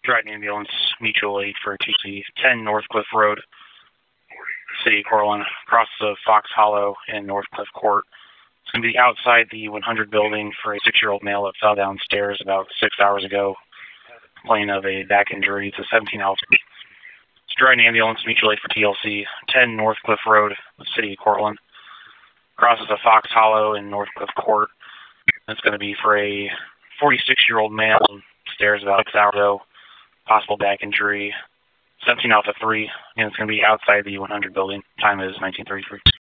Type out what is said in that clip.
Triton Ambulance, mutual aid for TC 10 Northcliffe Road, City of Cortland, across the Fox Hollow and Northcliffe Court. It's going to be outside the 100 building for a 6-year-old male that fell downstairs about 6 hours ago, complaining of a back injury. It's a 17 altitude. It's Triton Ambulance, mutual aid for TLC 10 Northcliffe Road, City of Cortland, crosses the Fox Hollow and Northcliffe Court. It's going to be for a 46-year-old male stairs about 6 hours ago, possible back injury, 17 Alpha 3, and it's going to be outside the 100 building. Time is 1933.